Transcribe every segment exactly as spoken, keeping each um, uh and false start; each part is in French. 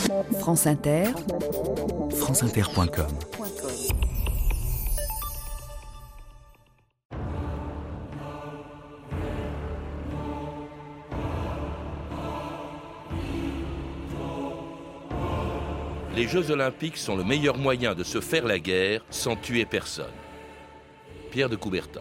France Inter, franceinter point com. Les Jeux Olympiques sont le meilleur moyen de se faire la guerre sans tuer personne. Pierre de Coubertin.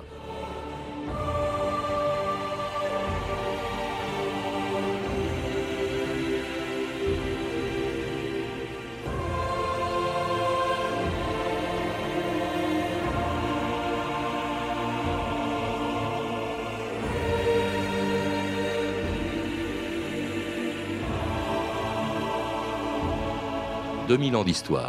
deux mille ans d'histoire.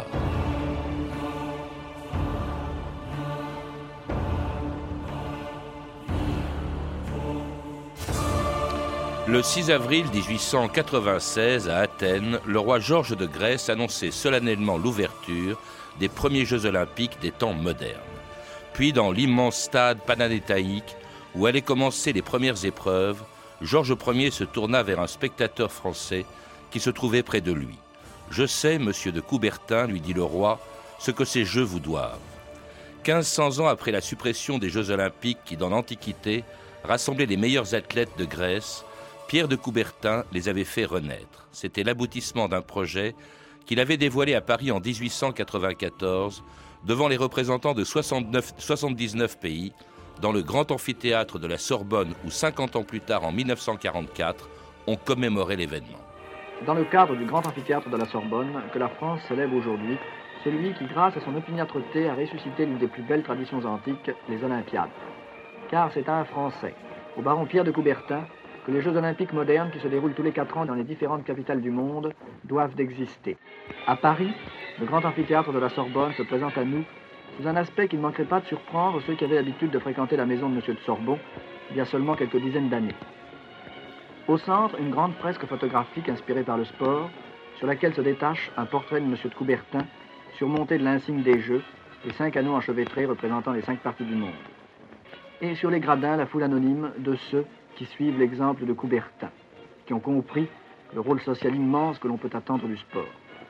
Le six avril dix-huit cent quatre-vingt-seize, à Athènes, le roi Georges de Grèce annonçait solennellement l'ouverture des premiers Jeux olympiques des temps modernes. Puis, dans l'immense stade panathénaïque, où allaient commencer les premières épreuves, Georges Ier se tourna vers un spectateur français qui se trouvait près de lui. « Je sais, monsieur de Coubertin, lui dit le roi, ce que ces Jeux vous doivent. quinze cents ans après la suppression des Jeux olympiques qui, dans l'Antiquité, rassemblaient les meilleurs athlètes de Grèce, Pierre de Coubertin les avait fait renaître. C'était l'aboutissement d'un projet qu'il avait dévoilé à Paris en dix-huit cent quatre-vingt-quatorze, devant les représentants de soixante-neuf, soixante-dix-neuf pays, dans le grand amphithéâtre de la Sorbonne, où cinquante ans plus tard, en mille neuf cent quarante-quatre, on commémorait l'événement. Dans le cadre du grand amphithéâtre de la Sorbonne, que la France célèbre aujourd'hui, celui qui, grâce à son opiniâtreté, a ressuscité l'une des plus belles traditions antiques, les Olympiades. Car c'est à un Français, au baron Pierre de Coubertin, que les Jeux olympiques modernes qui se déroulent tous les quatre ans dans les différentes capitales du monde doivent d'exister. À Paris, le grand amphithéâtre de la Sorbonne se présente à nous sous un aspect qui ne manquerait pas de surprendre ceux qui avaient l'habitude de fréquenter la maison de M. de Sorbon il y a seulement quelques dizaines d'années. Au centre, une grande fresque photographique inspirée par le sport, sur laquelle se détache un portrait de M. de Coubertin, surmonté de l'insigne des Jeux, et cinq anneaux enchevêtrés représentant les cinq parties du monde. Et sur les gradins, la foule anonyme de ceux qui suivent l'exemple de Coubertin, qui ont compris le rôle social immense que l'on peut attendre du sport.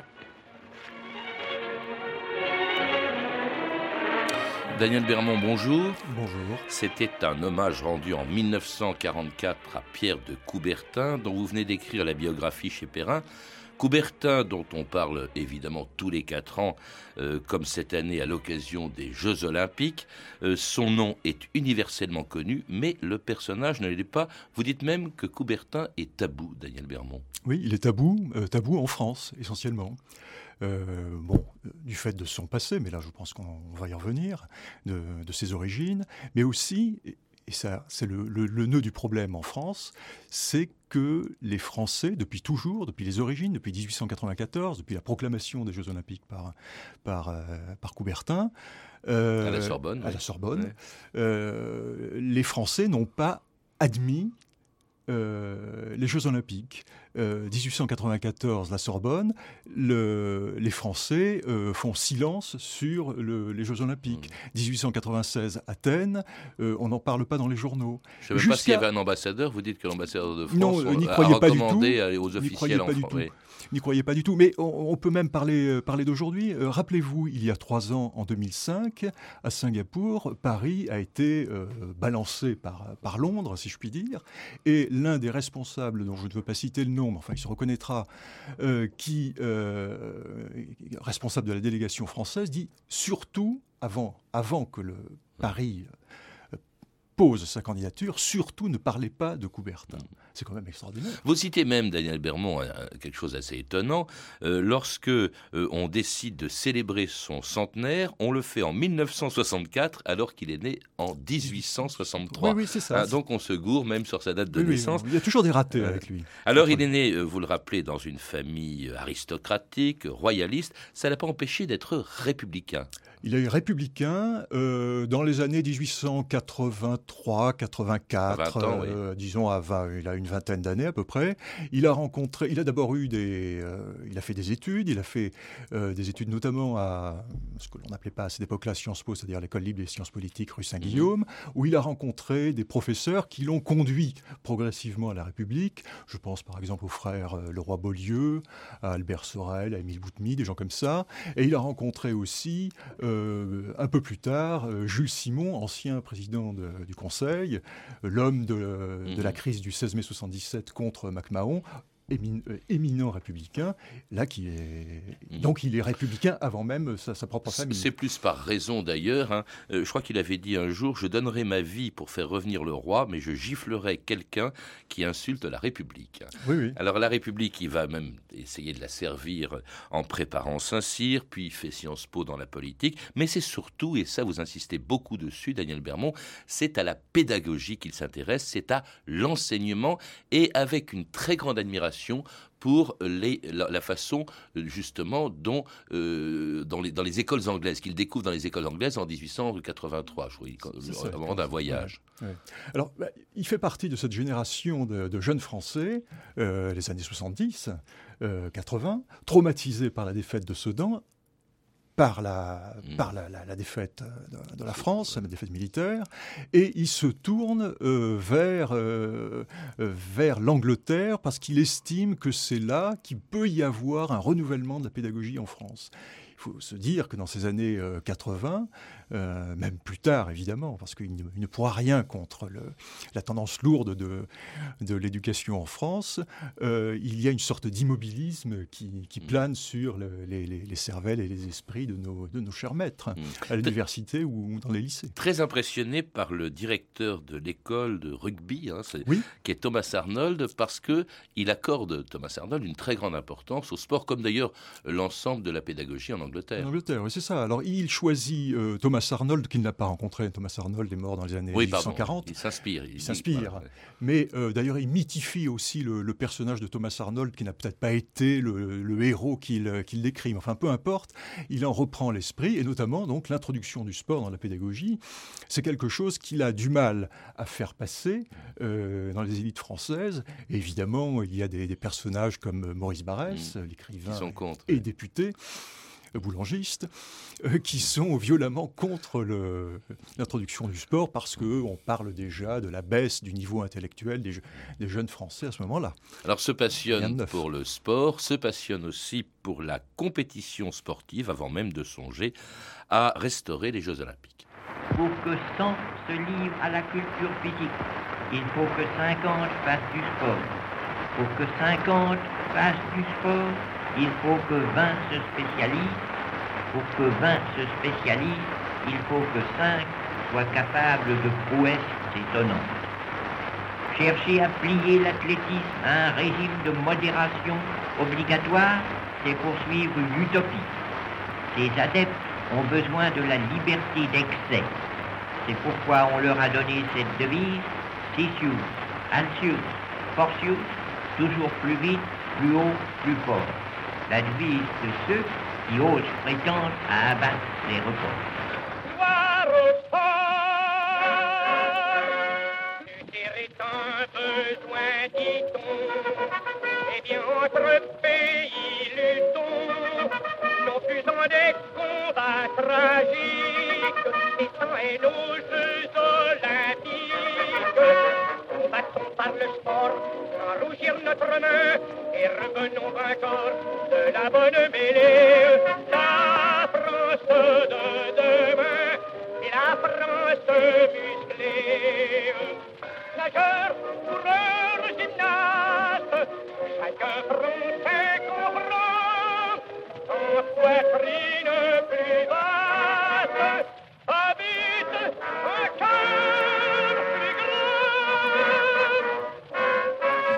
Daniel Bermond, bonjour. Bonjour. C'était un hommage rendu en mille neuf cent quarante-quatre à Pierre de Coubertin, dont vous venez d'écrire la biographie chez Perrin. Coubertin, dont on parle évidemment tous les quatre ans, euh, comme cette année à l'occasion des Jeux Olympiques. Euh, son nom est universellement connu, mais le personnage ne l'est pas. Vous dites même que Coubertin est tabou, Daniel Bermond. Oui, il est tabou, euh, tabou en France, essentiellement. Euh, bon, du fait de son passé, mais là je pense qu'on va y revenir, de, de ses origines, mais aussi, et ça c'est le, le, le nœud du problème en France, c'est que les Français, depuis toujours, depuis les origines, depuis dix-huit cent quatre-vingt-quatorze, depuis la proclamation des Jeux Olympiques par, par, euh, par Coubertin, euh, à la Sorbonne, à oui. la Sorbonne Ouais. euh, les Français n'ont pas admis Euh, les Jeux Olympiques. Euh, dix-huit cent quatre-vingt-quatorze, la Sorbonne, le, les Français euh, font silence sur le, les Jeux Olympiques. Mmh. dix-huit cent quatre-vingt-seize, Athènes, euh, on n'en parle pas dans les journaux. Je ne sais même pas s'il y avait un ambassadeur. Vous dites que l'ambassadeur de France non, euh, n'y a croyez pas recommandé du tout. aux N'y officiels croyez en pas du France. tout. Oui. N'y croyez pas du tout. Mais on, on peut même parler, euh, parler d'aujourd'hui. Euh, rappelez-vous, il y a trois ans, en deux mille cinq, à Singapour, Paris a été euh, balancé par, par Londres, si je puis dire. Et l'un des responsables, dont je ne veux pas citer le nom, mais enfin il se reconnaîtra, euh, qui, euh, responsable de la délégation française, dit surtout, avant, avant que le Paris euh, pose sa candidature, surtout ne parlez pas de Coubertin. C'est quand même extraordinaire. Vous citez même, Daniel Bermond, quelque chose d'assez étonnant. Euh, lorsque euh, on décide de célébrer son centenaire, on le fait en mille neuf cent soixante-quatre, alors qu'il est né en dix-huit cent soixante-trois. Oui, oui, c'est ça. Ah, donc on se gourre même sur sa date de oui, naissance. Oui, il y a toujours des ratés euh, avec lui. Alors il est né, euh, vous le rappelez, dans une famille aristocratique, royaliste. Ça ne l'a pas empêché d'être républicain. Il est républicain euh, dans les années dix-huit cent quatre-vingt-trois quatre-vingt-quatre, vingt ans, euh, oui. disons, à vingt, il a une vingtaine d'années à peu près. Il a rencontré, il a d'abord eu des, euh, il a fait des études, il a fait euh, des études notamment à ce que l'on n'appelait pas à cette époque-là Sciences Po, c'est-à-dire l'école libre des sciences politiques rue Saint-Guillaume, mmh. où il a rencontré des professeurs qui l'ont conduit progressivement à la République. Je pense par exemple aux frères euh, Leroy-Beaulieu, à Albert Sorel, à Émile Boutmy, des gens comme ça. Et il a rencontré aussi Euh, un peu plus tard, euh, Jules Simon, ancien président de, du Conseil, euh, l'homme de, mmh. de la crise du seize mai soixante-dix-sept contre MacMahon, émin, euh, éminent républicain, là qui est mmh. donc il est républicain avant même sa, sa propre famille. C'est plus par raison d'ailleurs. Hein. Euh, je crois qu'il avait dit un jour: je donnerai ma vie pour faire revenir le roi, mais je giflerai quelqu'un qui insulte la République. Oui, oui. Alors la République, il va même essayer de la servir en préparant Saint-Cyr, puis il fait Sciences Po dans la politique. Mais c'est surtout, et ça vous insistez beaucoup dessus, Daniel Bermond, c'est à la pédagogie qu'il s'intéresse, c'est à l'enseignement, et avec une très grande admiration pour les, la, la façon justement dont euh, dans, les, dans les écoles anglaises, qu'il découvre dans les écoles anglaises en dix-huit cent quatre-vingt-trois, je crois, au moment d'un voyage. Ouais, ouais. Alors, bah, il fait partie de cette génération de, de jeunes Français, euh, les années soixante-dix, euh, quatre-vingts, traumatisés par la défaite de Sedan, par la, mmh. par la, la, la défaite de, de la France, la défaite militaire, et il se tourne euh, vers, euh, vers l'Angleterre parce qu'il estime que c'est là qu'il peut y avoir un renouvellement de la pédagogie en France. Il faut se dire que dans ces années euh, quatre-vingts, euh, même plus tard évidemment, parce qu'il ne, il ne pourra rien contre le, la tendance lourde de, de l'éducation en France, euh, il y a une sorte d'immobilisme qui, qui plane sur le, les, les, les cervelles et les esprits de nos, de nos chers maîtres, mmh. à l'université ou dans les lycées. Très impressionné par le directeur de l'école de rugby, hein, oui. qui est Thomas Arnold, parce qu'il accorde, Thomas Arnold, une très grande importance au sport, comme d'ailleurs l'ensemble de la pédagogie en Angleterre. En Angleterre, oui, c'est ça. Alors, il choisit euh, Thomas Arnold, qu'il n'a pas rencontré. Thomas Arnold est mort dans les années oui, dix-huit cent quarante. Il s'inspire. Il, il s'inspire. Voilà, ouais. Mais euh, d'ailleurs, il mythifie aussi le, le personnage de Thomas Arnold, qui n'a peut-être pas été le, le héros qu'il, qu'il décrit. Mais enfin, peu importe, il en reprend l'esprit, et notamment donc l'introduction du sport dans la pédagogie. C'est quelque chose qu'il a du mal à faire passer euh, dans les élites françaises. Et évidemment, il y a des, des personnages comme Maurice Barrès, mmh. l'écrivain et, et député, boulangistes, euh, qui sont violemment contre le, l'introduction du sport parce qu'on parle déjà de la baisse du niveau intellectuel des, des jeunes Français à ce moment-là. Alors se passionne pour le sport, se passionne aussi pour la compétition sportive avant même de songer à restaurer les Jeux Olympiques. Pour que cent se livrent à la culture physique, il faut que cinquante fassent du sport. Pour que cinquante fassent du sport, il faut que vingt se spécialisent. Pour que vingt se spécialisent, il faut que cinq soient capables de prouesses étonnantes. Chercher à plier l'athlétisme à un régime de modération obligatoire, c'est poursuivre une utopie. Ces adeptes ont besoin de la liberté d'excès. C'est pourquoi on leur a donné cette devise: Sisius, Alcius, Forcius, toujours plus vite, plus haut, plus fort. La devise de ceux qui osent prétendre à abattre les records. Gloire au sport, lutter est un besoin, dit-on. Eh bien, entre pays luttons, non plus en des combats tragiques, étant et nos Jeux olympiques. Combattons par le sport, sans rougir notre main, et revenons vainqueurs de la bonne mêlée. La France de demain, c'est la France musclée. Nageurs, coureurs, gymnastes, chacun Français comprend, sans poitrine plus vaste, habite un cœur plus grand. Et une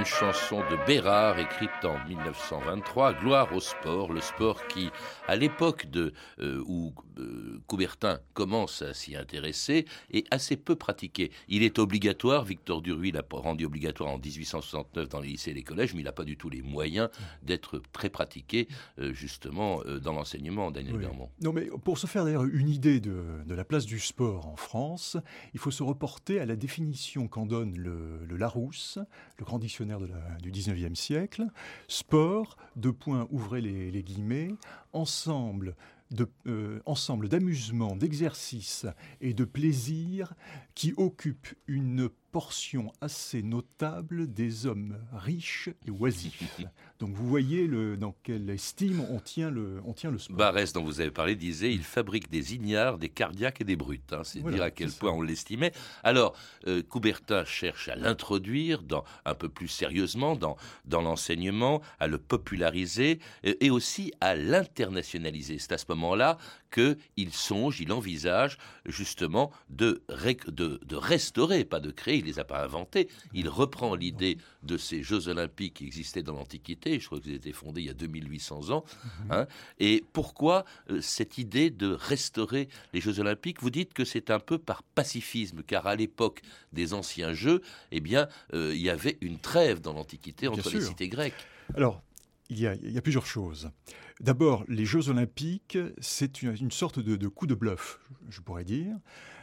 chanson de Bérard écrite en mille neuf cent vingt-trois, Gloire au sport, le sport qui, à l'époque de, euh, où euh, Coubertin commence à s'y intéresser, est assez peu pratiqué. Il est obligatoire, Victor Duruy l'a rendu obligatoire en dix-huit cent soixante-neuf dans les lycées et les collèges, mais il n'a pas du tout les moyens d'être très pratiqué euh, justement euh, dans l'enseignement, Daniel oui. Bermond. Non, mais pour se faire d'ailleurs une idée de, de la place du sport en France, il faut se reporter à la définition qu'en donne le, le Larousse, le grand dictionnaire de la, du dix-neuvième siècle. Sport, deux points, ouvrez les, les guillemets, ensemble de, euh, ensemble d'amusement, d'exercice et de plaisir qui occupe une portion assez notable des hommes riches et oisifs. Donc vous voyez le, dans quelle estime on tient le, on tient le sport. Barrès, dont vous avez parlé, disait « Il fabrique des ignares, des cardiaques et des brutes hein. ». C'est voilà, dire à quel point ça. On l'estimait. Alors, euh, Coubertin cherche à l'introduire dans, un peu plus sérieusement dans, dans l'enseignement, à le populariser et, et aussi à l'internationaliser. C'est à ce moment-là qu'il songe, il envisage justement de, de, de restaurer, pas de créer, il ne les a pas inventés. Il reprend l'idée de ces Jeux Olympiques qui existaient dans l'Antiquité, je crois qu'ils étaient fondés il y a deux mille huit cents ans. Hein, et pourquoi euh, cette idée de restaurer les Jeux Olympiques? Vous dites que c'est un peu par pacifisme, car à l'époque des anciens Jeux, eh bien, euh, il y avait une trêve dans l'Antiquité entre les cités grecques. Alors, Il y, a, il y a plusieurs choses. D'abord, les Jeux Olympiques, c'est une, une sorte de, de coup de bluff, je pourrais dire.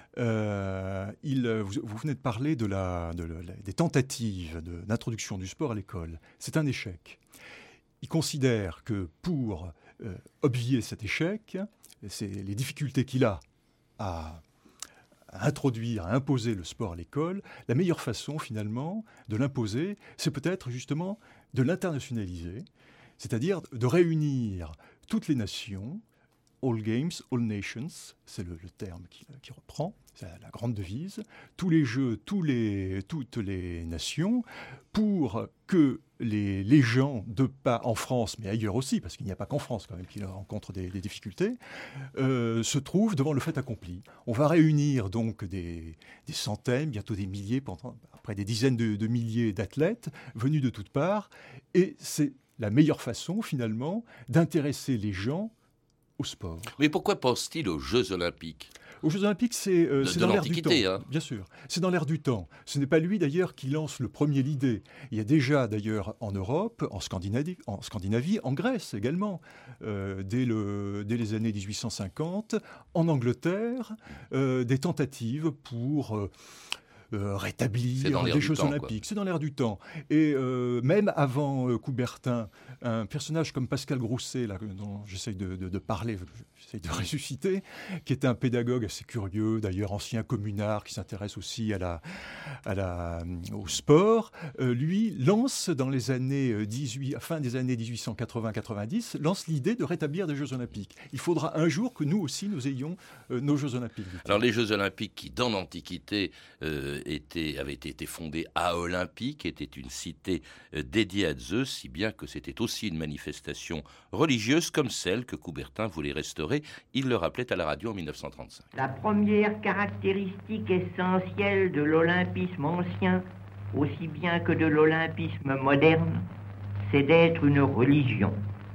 Euh, il, vous, vous venez de parler de la, de la, des tentatives de, d'introduction du sport à l'école. C'est un échec. Il considère que pour euh, obvier cet échec, c'est les difficultés qu'il a à, à introduire, à imposer le sport à l'école, la meilleure façon finalement de l'imposer, c'est peut-être justement de l'internationaliser, c'est-à-dire de réunir toutes les nations, all games, all nations, c'est le, le terme qui, qui reprend, c'est la grande devise, tous les jeux, tous les, toutes les nations, pour que les, les gens, de pas en France, mais ailleurs aussi, parce qu'il n'y a pas qu'en France quand même qu'ils rencontrent des, des difficultés, euh, se trouvent devant le fait accompli. On va réunir donc des, des centaines, bientôt des milliers, pendant, après des dizaines de, de milliers d'athlètes venus de toutes parts, et c'est la meilleure façon finalement d'intéresser les gens au sport. Mais pourquoi pense-t-il aux Jeux Olympiques ? Aux Jeux Olympiques, c'est, euh, de, c'est de dans l'air du temps. Hein. Bien sûr, c'est dans l'air du temps. Ce n'est pas lui d'ailleurs qui lance le premier l'idée. Il y a déjà d'ailleurs en Europe, en Scandinavie, en, Scandinavie, en Grèce également, euh, dès, le, dès les années dix-huit cent cinquante, en Angleterre, euh, des tentatives pour... Euh, Euh, rétablir des Jeux temps, Olympiques. Quoi. C'est dans l'air du temps. Et euh, même avant euh, Coubertin, un personnage comme Pascal Grousset, là, dont j'essaye de, de, de parler, j'essaye de ressusciter, qui est un pédagogue assez curieux, d'ailleurs ancien communard, qui s'intéresse aussi à la, à la, au sport, euh, lui lance dans les années dix-huit, fin des années dix-huit cent quatre-vingts quatre-vingt-dix, lance l'idée de rétablir des Jeux Olympiques. Il faudra un jour que nous aussi, nous ayons euh, nos Jeux Olympiques. Alors les Jeux Olympiques qui, dans l'Antiquité, euh, Était, avait été fondée à Olympique, était une cité dédiée à Zeus, si bien que c'était aussi une manifestation religieuse comme celle que Coubertin voulait restaurer. Il le rappelait à la radio en mille neuf cent trente-cinq. La première caractéristique essentielle de l'olympisme ancien, aussi bien que de l'olympisme moderne, c'est d'être une religion.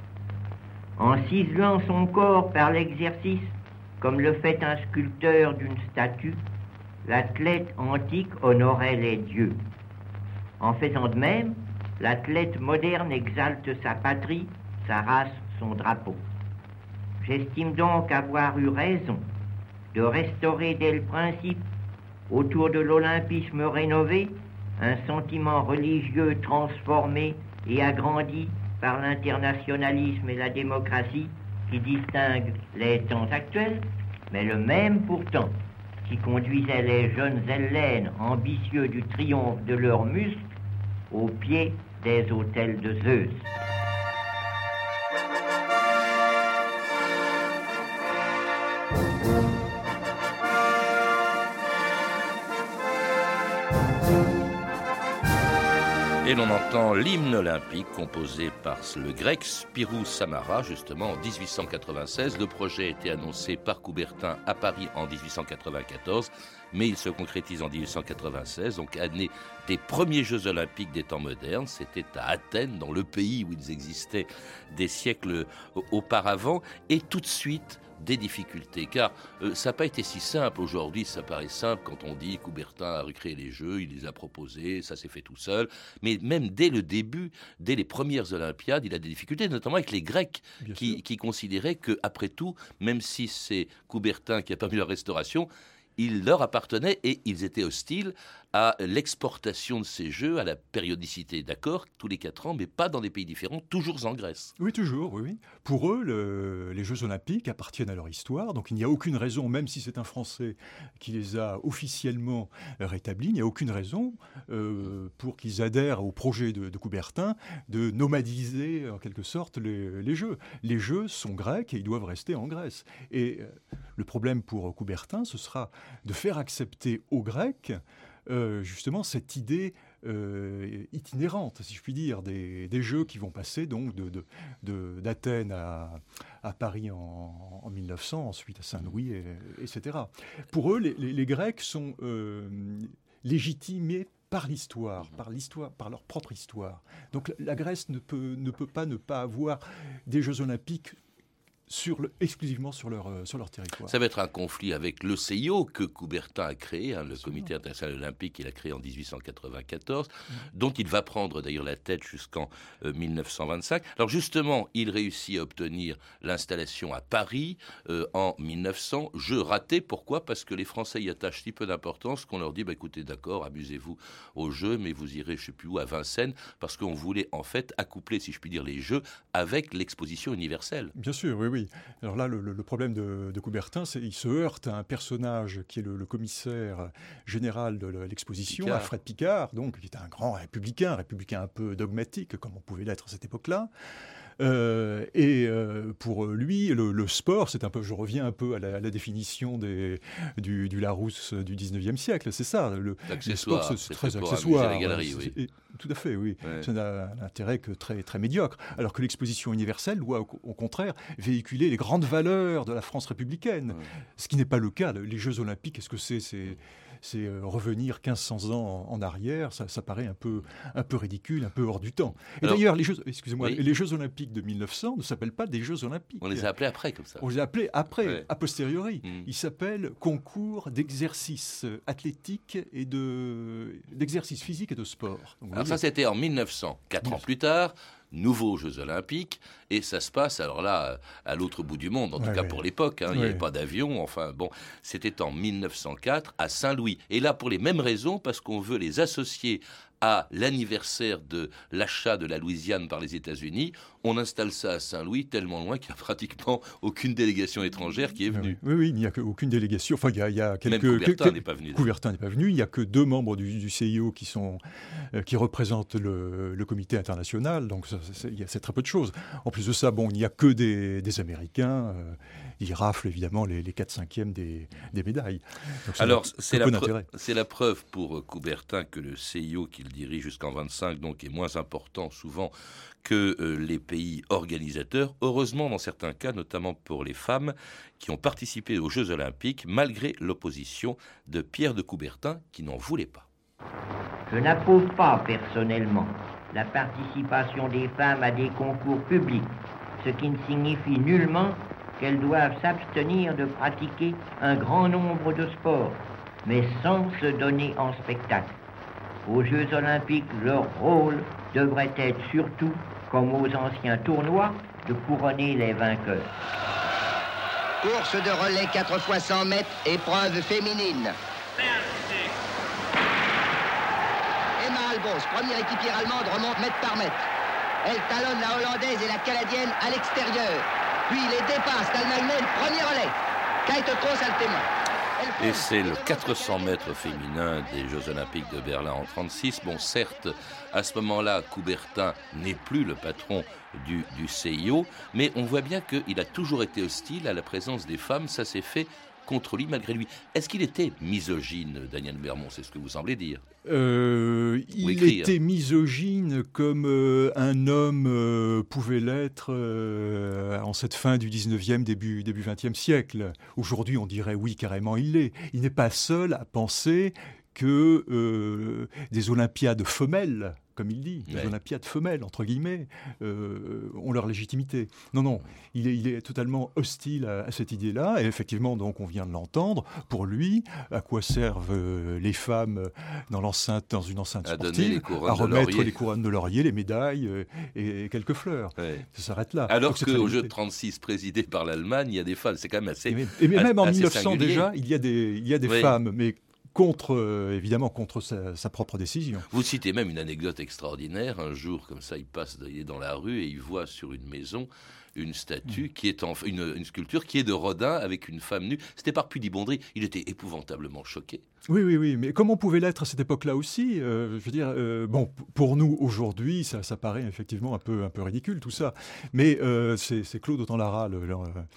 En ciselant son corps par l'exercice, comme le fait un sculpteur d'une statue, l'athlète antique honorait les dieux. En faisant de même, l'athlète moderne exalte sa patrie, sa race, son drapeau. J'estime donc avoir eu raison de restaurer dès le principe, autour de l'olympisme rénové, un sentiment religieux transformé et agrandi par l'internationalisme et la démocratie qui distinguent les temps actuels, mais le même pourtant qui conduisait les jeunes Hellènes ambitieux du triomphe de leurs muscles au pied des autels de Zeus. Et l'on entend l'hymne olympique composé par le grec Spirou Samara, justement en dix-huit cent quatre-vingt-seize. Le projet a été annoncé par Coubertin à Paris en dix-huit cent quatre-vingt-quatorze, mais il se concrétise en dix-huit cent quatre-vingt-seize, donc année des premiers Jeux olympiques des temps modernes. C'était à Athènes, dans le pays où ils existaient des siècles auparavant, et tout de suite des difficultés, car euh, ça n'a pas été si simple. Aujourd'hui, ça paraît simple quand on dit Coubertin a recréé les Jeux, il les a proposés, ça s'est fait tout seul. Mais même dès le début, dès les premières Olympiades, il a des difficultés, notamment avec les Grecs, qui, qui considéraient qu'après tout, même si c'est Coubertin qui a permis leur restauration, il leur appartenait et ils étaient hostiles à l'exportation de ces jeux, à la périodicité, d'accord, tous les quatre ans, mais pas dans des pays différents, toujours en Grèce. Oui, toujours, oui, oui. Pour eux, le, les Jeux Olympiques appartiennent à leur histoire, donc il n'y a aucune raison, même si c'est un Français qui les a officiellement rétablis, il n'y a aucune raison euh, pour qu'ils adhèrent au projet de, de Coubertin de nomadiser, en quelque sorte, les, les Jeux. Les Jeux sont grecs et ils doivent rester en Grèce. Et euh, le problème pour Coubertin, ce sera de faire accepter aux Grecs Euh, justement cette idée euh, itinérante, si je puis dire, des, des Jeux qui vont passer donc de, de, de, d'Athènes à, à Paris en, en mille neuf cents, ensuite à Saint-Louis, et, et cetera. Pour eux, les, les, les Grecs sont euh, légitimés par l'histoire, par l'histoire, par leur propre histoire. Donc la Grèce ne peut, ne peut pas ne pas avoir des Jeux Olympiques Sur le, exclusivement sur leur, euh, sur leur territoire. Ça va être un conflit avec l'O C I O que Coubertin a créé, hein, le Comité international olympique qu'il a créé en dix-huit cent quatre-vingt-quatorze, mmh. dont il va prendre d'ailleurs la tête jusqu'en euh, mille neuf cent vingt-cinq. Alors justement, il réussit à obtenir l'installation à Paris euh, en mille neuf cents. Jeu raté, pourquoi ? Parce que les Français y attachent si peu d'importance qu'on leur dit bah, « écoutez, d'accord, amusez-vous aux Jeux, mais vous irez je ne sais plus où, à Vincennes », parce qu'on voulait en fait accoupler, si je puis dire, les Jeux avec l'exposition universelle. Bien sûr, oui, oui. Alors là, le, le problème de, de Coubertin, c'est qu'il se heurte à un personnage qui est le, le commissaire général de l'exposition, Picard. Alfred Picard, donc, qui est un grand républicain, républicain un peu dogmatique, comme on pouvait l'être à cette époque-là. Euh, et euh, pour lui, le, le sport, c'est un peu, je reviens un peu à la, à la définition des, du, du Larousse du dix-neuvième siècle, c'est ça. Le, le sport, c'est, c'est très accessoire. Les galeries, oui. Et, tout à fait, oui. Ouais. Ça n'a un intérêt que très, très médiocre. Alors que l'exposition universelle doit, au, au contraire, véhiculer les grandes valeurs de la France républicaine. Ouais. Ce qui n'est pas le cas. Les Jeux Olympiques, qu'est-ce que c'est ? C'est c'est euh, revenir quinze cents ans en, en arrière, ça, ça paraît un peu, un peu ridicule, un peu hors du temps. Et alors, d'ailleurs, les Jeux, excusez-moi, oui. les Jeux Olympiques de mille neuf cents ne s'appellent pas des Jeux Olympiques. On les a appelés après, comme ça. On les a appelés après, ouais. a posteriori. Mmh. Ils s'appellent concours d'exercice athlétique et de, d'exercice physique et de sport. Donc, alors ça, c'était en mille neuf cents, quatre ans plus tard. Nouveaux Jeux Olympiques, et ça se passe, alors là, à l'autre bout du monde, en tout ouais, cas ouais. pour l'époque, hein, ouais. il n'y avait pas d'avion, enfin bon, c'était en mille neuf cent quatre à Saint-Louis. Et là, pour les mêmes raisons, parce qu'on veut les associer à l'anniversaire de l'achat de la Louisiane par les États-Unis, on installe ça à Saint-Louis, tellement loin qu'il n'y a pratiquement aucune délégation étrangère qui est venue. Oui, oui, il n'y a aucune délégation. Enfin, il y a, il y a quelques... Même Coubertin quelques, n'est pas venu. Coubertin n'est pas venu. Il n'y a que deux membres du, du C I O qui, sont, euh, qui représentent le, le comité international. Donc, ça, c'est, c'est, c'est très peu de choses. En plus de ça, bon, il n'y a que des, des Américains. Euh, ils raflent évidemment les, les quatre cinquièmes des, des médailles. Donc, alors, c'est la, preuve, c'est la preuve pour Coubertin que le C I O qu'il dirige jusqu'en vingt-cinq, donc, est moins important souvent que euh, les pays organisateurs. Heureusement, dans certains cas, notamment pour les femmes qui ont participé aux Jeux Olympiques, malgré l'opposition de Pierre de Coubertin, qui n'en voulait pas. Je n'approuve pas personnellement la participation des femmes à des concours publics, ce qui ne signifie nullement qu'elles doivent s'abstenir de pratiquer un grand nombre de sports, mais sans se donner en spectacle. Aux Jeux Olympiques, leur rôle devrait être surtout, comme aux anciens tournois, de couronner les vainqueurs. Course de relais quatre fois cent mètres, épreuve féminine. Emma Albos, première équipière allemande, remonte mètre par mètre. Elle talonne la Hollandaise et la Canadienne à l'extérieur. Puis les dépasse l'Allemagne, premier relais. Kate Kroos a le témoin. Et c'est le quatre cents mètres féminin des Jeux Olympiques de Berlin en trente-six. Bon, certes, à ce moment-là, Coubertin n'est plus le patron du, du C I O, mais on voit bien qu'il a toujours été hostile à la présence des femmes. Ça s'est fait contre lui malgré lui. Est-ce qu'il était misogyne, Daniel Bermond? C'est ce que vous semblez dire. Euh, il écrire. était misogyne comme euh, un homme euh, pouvait l'être euh, en cette fin du dix-neuvième, début, début vingtième siècle. Aujourd'hui, on dirait oui, carrément, il l'est. Il n'est pas seul à penser que euh, des Olympiades femelles, comme il dit, ouais. des Olympiades femelles, entre guillemets, euh, ont leur légitimité. Non, non, il est, il est totalement hostile à, à cette idée-là. Et effectivement, donc, on vient de l'entendre. Pour lui, à quoi servent euh, les femmes dans, l'enceinte, dans une enceinte à sportive? À remettre les couronnes de laurier, les médailles euh, et, et quelques fleurs. Ouais. Ça s'arrête là. Alors qu'au jeu de trente-six présidé par l'Allemagne, il y a des femmes. C'est quand même assez. Et, mais, et même en assez mille neuf cents singulier. déjà, il y a des, il y a des ouais. femmes, mais contre, euh, évidemment, contre sa, sa propre décision. Vous citez même une anecdote extraordinaire. Un jour, comme ça, il passe, il est dans la rue et il voit sur une maison une statue mmh. qui est en, une, une sculpture qui est de Rodin avec une femme nue. C'était par pudibonderie. Il était épouvantablement choqué. Oui, oui, oui. Mais comme on pouvait l'être à cette époque-là aussi, euh, je veux dire, euh, bon, pour nous aujourd'hui, ça, ça paraît effectivement un peu, un peu ridicule tout ça. Mais euh, c'est, c'est Claude Autant-Lara, le, le,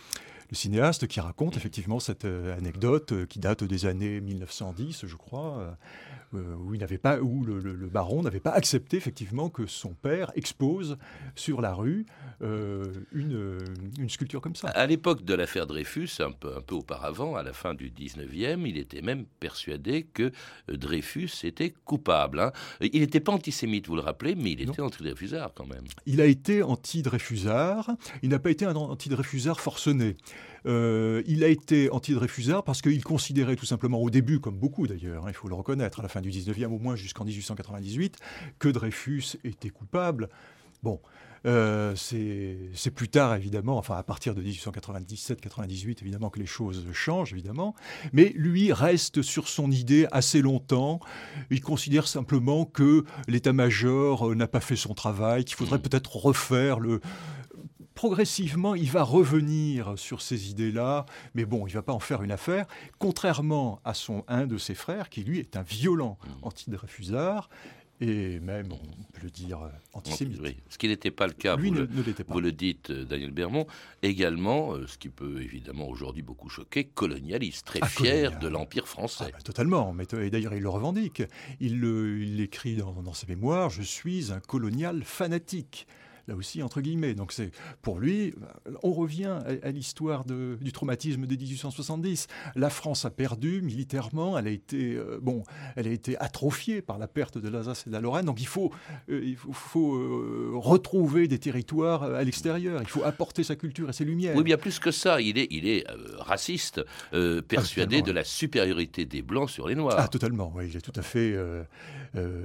le cinéaste, qui raconte effectivement cette euh, anecdote euh, qui date des années mille neuf cent dix, je crois, euh, où, il n'avait pas, où le, le, le baron n'avait pas accepté effectivement que son père expose sur la rue euh, une, une sculpture comme ça. À l'époque de l'affaire Dreyfus, un peu, un peu auparavant, à la fin du dix-neuvième, il était même persuadé que Dreyfus était coupable. Hein. Il n'était pas antisémite, vous le rappelez, mais il était anti-Dreyfusard quand même. Il a été anti-Dreyfusard, il n'a pas été un anti-Dreyfusard forcené. Euh, il a été anti-Dreyfusard parce qu'il considérait tout simplement, au début, comme beaucoup d'ailleurs, hein, il faut le reconnaître, à la fin du dix-neuvième, au moins jusqu'en dix-huit cent quatre-vingt-dix-huit, que Dreyfus était coupable. Bon, euh, c'est, c'est plus tard, évidemment, enfin à partir de dix-huit cent quatre-vingt-dix-sept quatre-vingt-dix-huit, évidemment, que les choses changent, évidemment. Mais lui reste sur son idée assez longtemps. Il considère simplement que l'état-major n'a pas fait son travail, qu'il faudrait peut-être refaire le... Progressivement, il va revenir sur ces idées-là, mais bon, il ne va pas en faire une affaire, contrairement à son, un de ses frères, qui lui est un violent anti-Dreyfusard, et même, on peut le dire, antisémite. Oui, ce qui n'était pas le cas, lui vous, ne, le, ne l'était pas. Vous le dites, Daniel Bermond, également, euh, ce qui peut évidemment aujourd'hui beaucoup choquer, colonialiste, très ah, fier colonial. de l'Empire français. Ah, bah, totalement, mais, et d'ailleurs il le revendique. Il, il l'écrit dans, dans ses mémoires, « Je suis un colonial fanatique ». Là aussi, entre guillemets. Donc, c'est, pour lui, on revient à, à l'histoire de, du traumatisme de dix-huit cent soixante-dix. La France a perdu militairement, elle a été, euh, bon, elle a été atrophiée par la perte de l'Alsace et de la Lorraine. Donc, il faut, euh, il faut, faut euh, retrouver des territoires à l'extérieur. Il faut apporter sa culture et ses lumières. Oui, bien plus que ça. Il est, il est euh, raciste, euh, persuadé ah, de la supériorité des Blancs sur les Noirs. Ah, totalement, oui. Il est tout à fait euh, euh,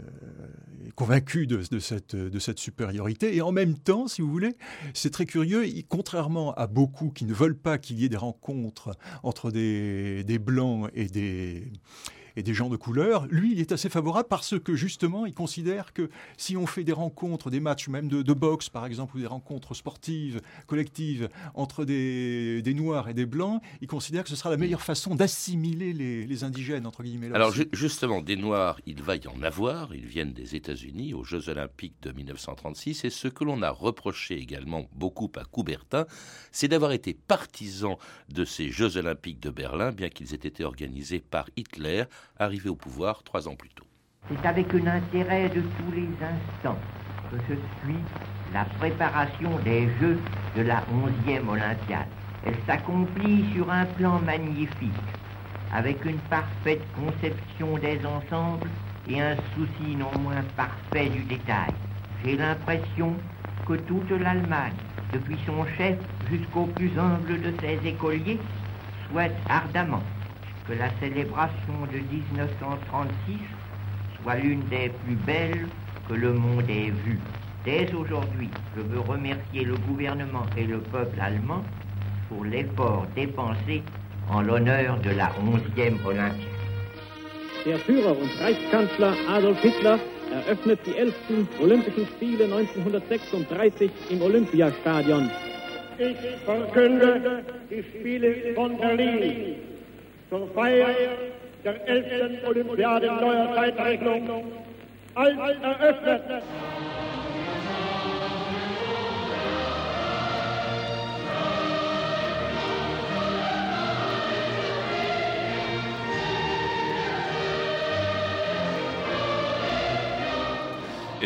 convaincu de, de, cette, de cette supériorité. Et en même temps, si vous voulez, c'est très curieux, il, contrairement à beaucoup qui ne veulent pas qu'il y ait des rencontres entre des, des Blancs et des, et des gens de couleur, lui, il est assez favorable parce que, justement, il considère que si on fait des rencontres, des matchs même de, de boxe, par exemple, ou des rencontres sportives, collectives, entre des, des Noirs et des Blancs, il considère que ce sera la meilleure façon d'assimiler les, les indigènes, entre guillemets. Là Alors, aussi. ju- justement, des Noirs, il va y en avoir. Ils viennent des États-Unis aux Jeux Olympiques de mille neuf cent trente-six. Et ce que l'on a reproché également beaucoup à Coubertin, c'est d'avoir été partisan de ces Jeux Olympiques de Berlin, bien qu'ils aient été organisés par Hitler, arrivé au pouvoir trois ans plus tôt. C'est avec un intérêt de tous les instants que je suis la préparation des Jeux de la onzième Olympiade. Elle s'accomplit sur un plan magnifique, avec une parfaite conception des ensembles et un souci non moins parfait du détail. J'ai l'impression que toute l'Allemagne, depuis son chef jusqu'au plus humble de ses écoliers, souhaite ardemment que la célébration de dix-neuf cent trente-six soit l'une des plus belles que le monde ait vues. Dès aujourd'hui, je veux remercier le gouvernement et le peuple allemand pour l'effort dépensé en l'honneur de la onzième Olympiade. Der Führer und Reichskanzler Adolf Hitler eröffnet die elften Olympischen Spiele neunzehnhundertsechsunddreißig im Olympiastadion. Ich verkünde die Spiele von Berlin zur Feier der elften Olympiade neuer Zeitrechnung als eröffnet.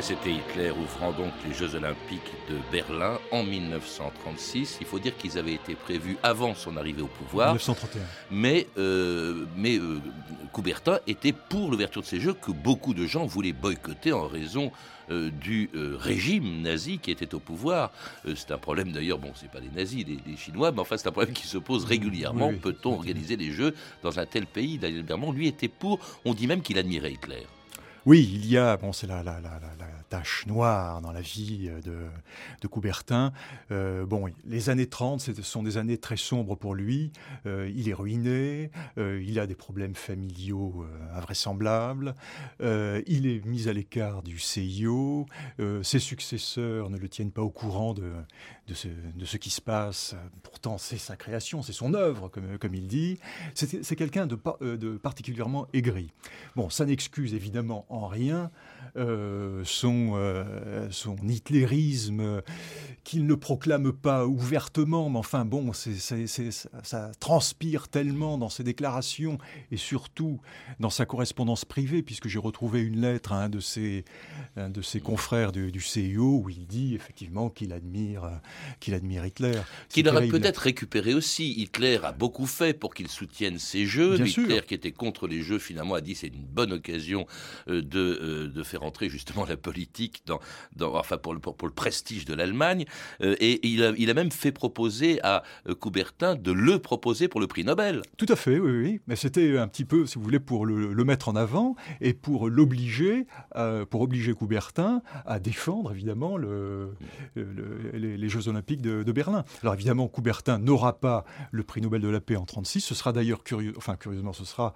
c'était Hitler ouvrant donc les Jeux Olympiques de Berlin en mille neuf cent trente-six. Il faut dire qu'ils avaient été prévus avant son arrivée au pouvoir. mille neuf cent trente et un. Mais, euh, mais euh, Coubertin était pour l'ouverture de ces Jeux que beaucoup de gens voulaient boycotter en raison euh, du euh, régime nazi qui était au pouvoir. Euh, c'est un problème d'ailleurs, bon, c'est pas les nazis, les, les Chinois, mais enfin c'est un problème qui se pose régulièrement. Oui, oui. Peut-on organiser les Jeux dans un tel pays? Daniel Bermond, lui, était pour. On dit même qu'il admirait Hitler. Oui, il y a, bon, c'est la, la, la, la tache noire dans la vie de, de Coubertin. Euh, bon, les années trente, ce sont des années très sombres pour lui. Euh, il est ruiné, euh, il a des problèmes familiaux euh, invraisemblables, euh, il est mis à l'écart du C I O, euh, ses successeurs ne le tiennent pas au courant de, de, ce, de ce qui se passe. Pourtant, c'est sa création, c'est son œuvre, comme, comme il dit. C'est, c'est quelqu'un de, de particulièrement aigri. Bon, ça n'excuse évidemment en rien euh, son, euh, son hitlérisme euh, qu'il ne proclame pas ouvertement, mais enfin bon, c'est, c'est, c'est, ça, ça transpire tellement dans ses déclarations et surtout dans sa correspondance privée, puisque j'ai retrouvé une lettre à un de ses, un de ses confrères du, du C I O où il dit effectivement qu'il admire, qu'il admire Hitler. C'est qu'il aurait terrible. Peut-être récupéré aussi. Hitler a beaucoup fait pour qu'il soutienne ces Jeux. Bien Hitler, sûr. qui était contre les Jeux, finalement a dit c'est une bonne occasion euh, de, euh, de faire entrer justement la politique dans, dans, enfin pour, le, pour, pour le prestige de l'Allemagne. Euh, et il a, il a même fait proposer à euh, Coubertin de le proposer pour le prix Nobel. Tout à fait, oui, oui. Mais c'était un petit peu, si vous voulez, pour le, le mettre en avant et pour l'obliger, euh, pour obliger Coubertin à défendre évidemment le, le, les, les Jeux Olympiques de, de Berlin. Alors évidemment, Coubertin n'aura pas le prix Nobel de la paix en trente-six. Ce sera d'ailleurs curieux, enfin curieusement, ce sera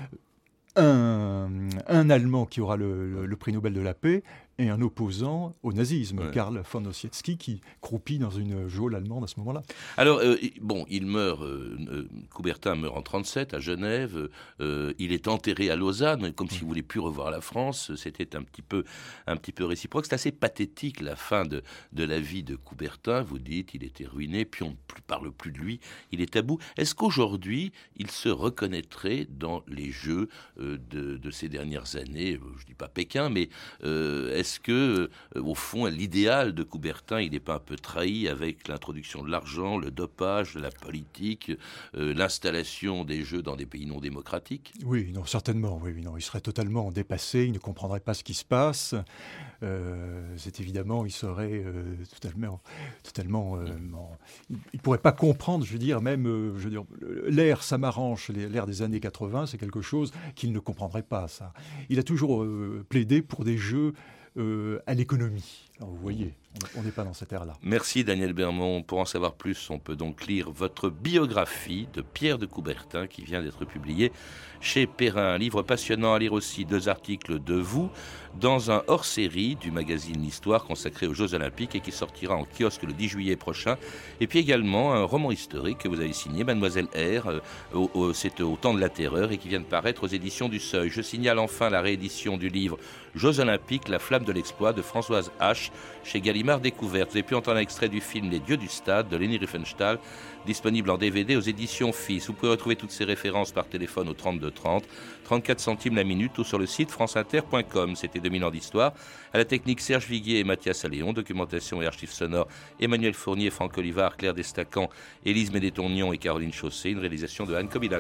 un, un Allemand qui aura le, le, le prix Nobel de la paix et un opposant au nazisme, ouais. Karl von Ossietzky, qui croupit dans une geôle allemande à ce moment-là. Alors, euh, bon, il meurt, euh, euh, Coubertin meurt en trente-sept à Genève, euh, il est enterré à Lausanne, comme s'il ne voulait plus revoir la France, c'était un petit peu, un petit peu réciproque. C'est assez pathétique, la fin de, de la vie de Coubertin, vous dites, il était ruiné, puis on ne parle plus de lui, il est à bout. Est-ce qu'aujourd'hui, il se reconnaîtrait dans les Jeux euh, de, de ces dernières années, je ne dis pas Pékin, mais euh, est-ce que, euh, au fond, l'idéal de Coubertin, il n'est pas un peu trahi avec l'introduction de l'argent, le dopage, la politique, euh, l'installation des Jeux dans des pays non démocratiques? Oui, non, certainement. Oui, non, il serait totalement dépassé, il ne comprendrait pas ce qui se passe. Euh, c'est évidemment, il serait euh, totalement... totalement euh, il ne pourrait pas comprendre, je veux dire, même euh, je veux dire, l'ère Samaranch, l'ère des années quatre-vingts, c'est quelque chose qu'il ne comprendrait pas, ça. Il a toujours euh, plaidé pour des Jeux Euh, à l'économie. Alors vous voyez, on n'est pas dans cette ère-là. Merci Daniel Bermond. Pour en savoir plus, on peut donc lire votre biographie de Pierre de Coubertin qui vient d'être publiée chez Perrin. Un livre passionnant à lire aussi, deux articles de vous dans un hors-série du magazine L'Histoire consacré aux Jeux Olympiques et qui sortira en kiosque le dix juillet prochain. Et puis également un roman historique que vous avez signé, Mademoiselle R, euh, au, au, c'est au temps de la terreur et qui vient de paraître aux éditions du Seuil. Je signale enfin la réédition du livre Jeux Olympiques, la flamme de l'exploit de Françoise H chez Gallimard Découverte. Vous avez pu entendre un extrait du film Les Dieux du Stade de Leni Riefenstahl, disponible en D V D aux éditions Fils. Vous pouvez retrouver toutes ces références par téléphone au trente-deux trente, trente-quatre centimes la minute ou sur le site franceinter point com. C'était deux mille ans d'histoire. À la technique, Serge Viguier et Mathias Alléon. Documentation et archives sonores, Emmanuel Fournier, Franck Olivard, Claire Destacan, Élise Médétonnion et Caroline Chaussé. Une réalisation de Anne Kobilac.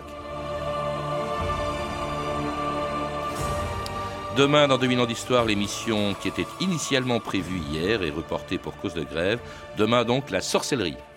Demain, dans deux mille ans d'histoire, l'émission qui était initialement prévue hier est reportée pour cause de grève. Demain donc, la sorcellerie.